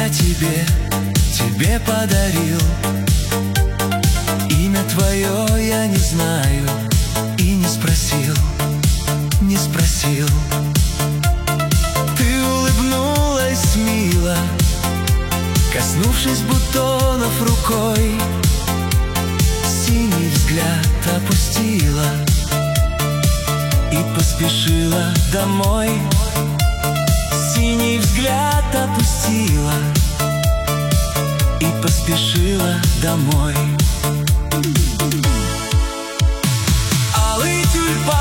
я тебе подарил. Имя твое я не знаю и не спросил. Ты улыбнулась мило, коснувшись бутонов рукой, синий взгляд опустила и поспешила домой. Синий взгляд опустила и поспешила домой. Алый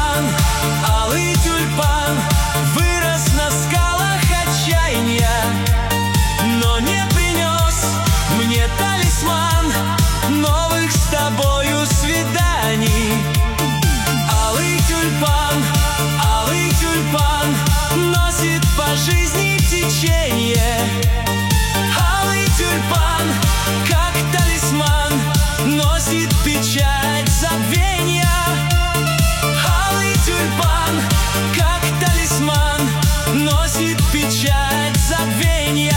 тюльпан вырос на скалах отчаяния, но не принес мне талисман новых с тобою свиданий. Алый тюльпан носит по жизни течение. Алый тюльпан, как талисман, носит печать забвения. Алый тюльпан, как талисман, носит печать забвения.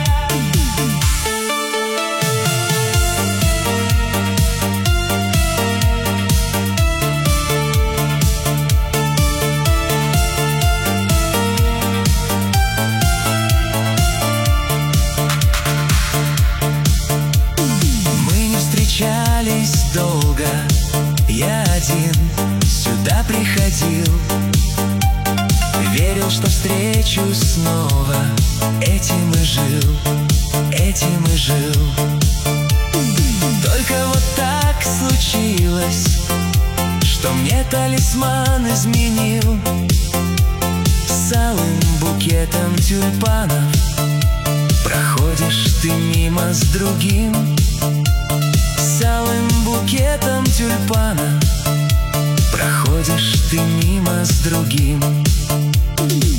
Встречались долго, я один сюда приходил, верил, что встречу снова, этим и жил. Только вот так случилось, что мне талисман изменил. С алым букетом тюльпанов проходишь ты мимо с другим. С алым букетом тюльпана проходишь ты мимо с другим.